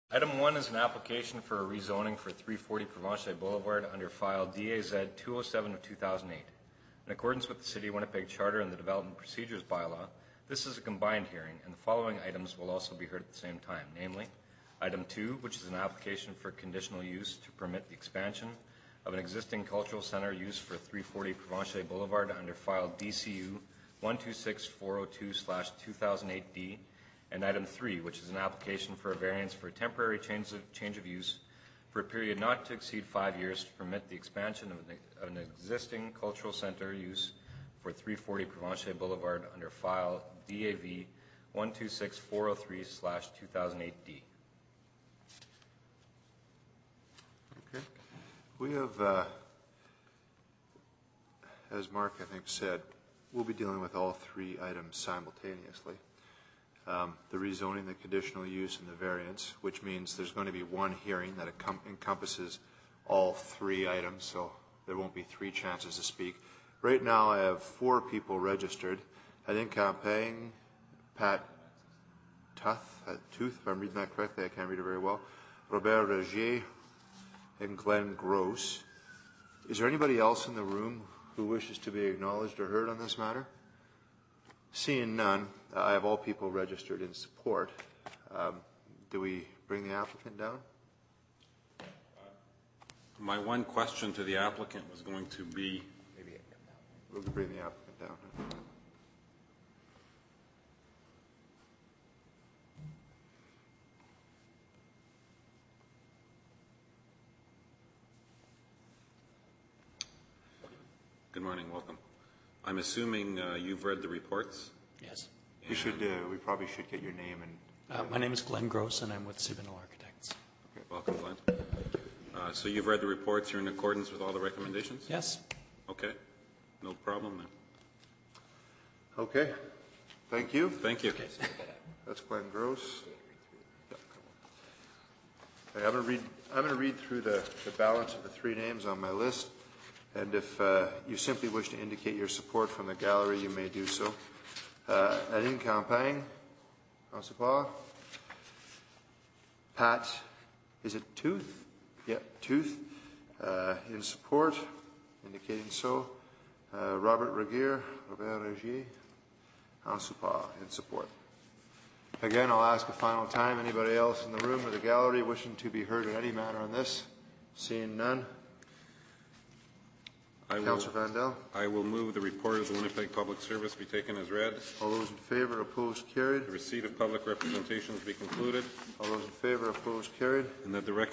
Item 1 is an application for a rezoning for 340 Provincial Boulevard under file DAZ 207 of 2008. In accordance with the City of Winnipeg Charter and the Development Procedures Bylaw, this is a combined hearing, and the following items will also be heard at the same time, namely, Item 2, which is an application for conditional use to permit the expansion of an existing cultural center used for 340 Provincial Boulevard under file DCU 126402/2008D, and Item 3, which is an application for a variance for a temporary change of use for a period not to exceed 5 years to permit the expansion of an existing cultural center use for 340 Provincial Boulevard under file DAV 126403/2008D. Okay. We have, as Mark, I think, said, we'll be dealing with all three items simultaneously. The rezoning, the conditional use, and the variance, which means there's going to be one hearing that encompasses all three items, so there won't be three chances to speak. Right now I have 4 people registered. I think Campaign, Pat Tooth, if I'm reading that correctly, I can't read it very well, Robert Rogier, and Glenn Gross. Is there anybody else in the room who wishes to be acknowledged or heard on this matter? Seeing none, I have all people registered in support. Do we bring the applicant down? My one question to the applicant was going to be... We'll bring the applicant down. Good morning, welcome. I'm assuming you've read the reports? Yes. We probably should get your name and... My name is Glenn Gross, and I'm with Siboney Architects. Okay, welcome, Glenn. So you've read the reports, you're in accordance with all the recommendations? Yes. Okay, no problem then. Okay, thank you. Thank you. Okay. That's Glenn Gross. Okay, I'm going to read through the balance of the 3 names on my list, and if you simply wish to indicate your support from the gallery, you may do so. Aline Campagne, en support. Pat, is it Tooth? Yeah, Tooth, in support, indicating so. Robert Rogier, en support, in support. Again, I'll ask a final time, anybody else in the room or the gallery wishing to be heard in any manner on this? Seeing none. Councillor Vandal. I will move the report of the Winnipeg Public Service be taken as read. All those in favour, opposed, carried. The receipt of public representations be concluded. All those in favour, opposed, carried. And that the